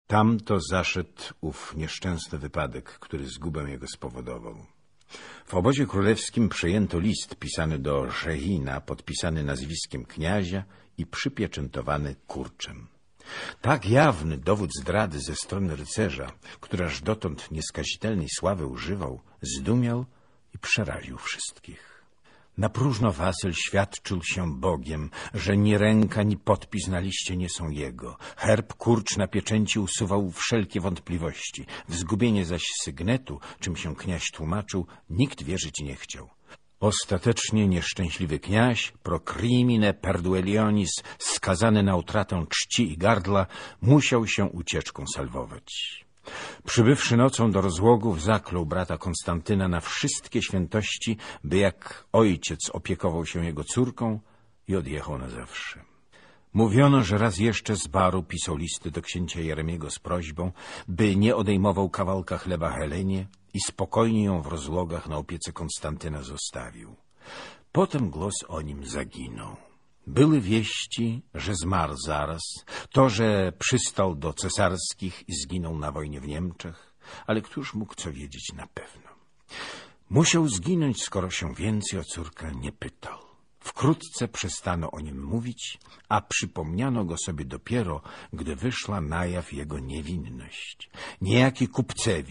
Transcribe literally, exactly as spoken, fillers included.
Tam to zaszedł ów nieszczęsny wypadek, który zgubę jego spowodował. W obozie królewskim przejęto list pisany do Żehina, podpisany nazwiskiem kniazia i przypieczętowany kurczem. Tak jawny dowód zdrady ze strony rycerza, który aż dotąd nieskazitelnej sławy używał, zdumiał i przeraził wszystkich. Na próżno Wasyl świadczył się Bogiem, że ni ręka, ni podpis na liście nie są jego. Herb kurcz na pieczęci usuwał wszelkie wątpliwości. W zgubienie zaś sygnetu, czym się kniaź tłumaczył, nikt wierzyć nie chciał. Ostatecznie nieszczęśliwy kniaź, pro crimine perduelionis, skazany na utratę czci i gardła, musiał się ucieczką salwować. Przybywszy nocą do rozłogów, zaklął brata Konstantyna na wszystkie świętości, by jak ojciec opiekował się jego córką, i odjechał na zawsze. Mówiono, że raz jeszcze z baru pisał listy do księcia Jeremiego z prośbą, by nie odejmował kawałka chleba Helenie i spokojnie ją w rozłogach na opiece Konstantyna zostawił. Potem głos o nim zaginął. Były wieści, że zmarł zaraz, to, że przystał do cesarskich i zginął na wojnie w Niemczech, ale któż mógł co wiedzieć na pewno? Musiał zginąć, skoro się więcej o córkę nie pytał. Wkrótce przestano o nim mówić, a przypomniano go sobie dopiero, gdy wyszła na jaw jego niewinność. Niejaki kupcewi